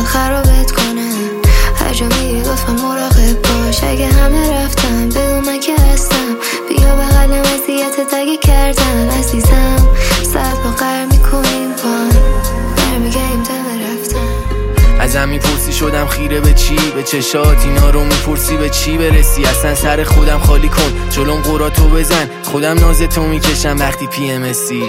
خرابت کنه. هر جا میری گفتم مراقب باش، اگه همه رفتم بگو من که هستم. بیا بغلم اذیتت اگه کردن عزیزم، ساعت با قرار میکنیم پان، برمیگردیم دم رفتن. ازم میپرسی شدم خیره به چی؟ به چشات. اینا رو میپرسی به چی برسی؟ اصلا سر خودم خالی کن، جلوم قراتو بزن، خودم نازتو میکشم وقتی PMSی.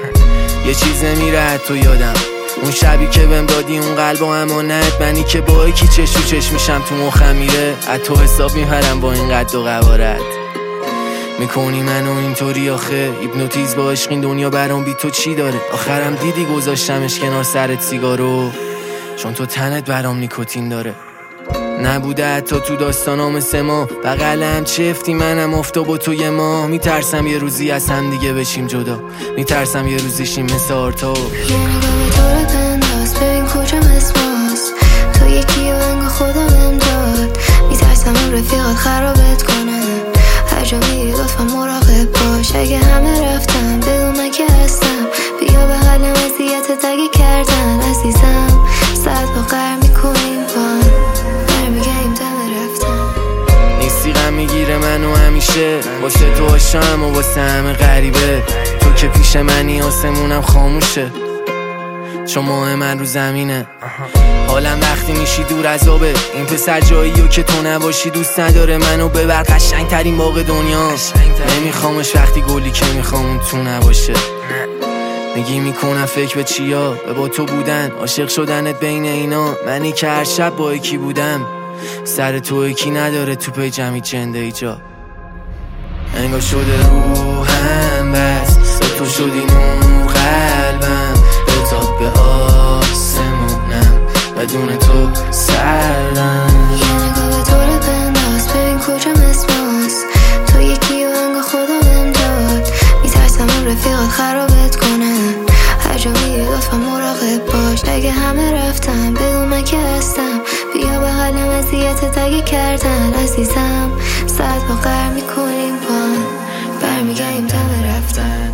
یه چیز نمیره تو یادم، اون شبی که بهم دادی اون قلب و امانت، منی که با یکی چش تو چش میشم تو مخم میره، از تو حساب میپرم با این قد و قوارت. میکنی منو اینطوری آخه، هیپنوتیز با عشق، دنیا برام بی تو چی داره؟ آخرم دیدی گذاشتمش کنار سرت سیگارو، چون تو تنت برام نیکوتین داره. نبوده حتی تو داستانام مثل ما، بغلم چفتی منم افتاب و تو یه ماه. میترسم یه روزی از هم دیگه بشیم جدا، میترسم یه روزی شیم مثل آرتا. یه نگاه به تو رو بنداز، ببین کجام اسماست. تو یکی و انگا خدا بهم داد، میترسم اون رفیقات خرابت کنه. هر جا میری گفتم مراقب باش، اگه همه رفتم بگو من که هستم. بیا بغلم اذیتت اگه کردن عزیزم، ساعت با قرار میکنیم پان، برمیگردیم دم رفتن. نیستی غم میگیره منو همیشه، واسه تو عاشقم و واسه همه غریبه. تو که پیش منی آسمونم خاموشه، چون ماه من رو زمینه. حالم وقتی میشی دور از آبه، این پسر جاییو که تو نباشی دوست نداره منو ببر قشنگ ترین باغ دنیا. نمیخوامش وقتی گلی که میخوام اون تو نباشه. میگی میکنم فکر به چیا؟ به با تو بودن، عاشق شدنت بین اینا. منی که هر شب با یکی بودم، سر تو یکی نداره تو پی جمعی چنده ایجا. انگار شده روحم بس، به تو شدی نور قلبم، به تا به آسمونم، بدون تو سردم. یه نگاه به تو رو بنداز، ببین کجام اسماست. تو یکی و انگار خدا بهم داد، میترسم اون رفیقات خرابت کنه. هر جا میری لطفا مراقب باش، اگه همه رفتم بگو من که هستم. بیا بغلم اذیتت اگه کردن عزیزم، ساعت با قرار میکنیم پان، برمیگردیم دم رفتن.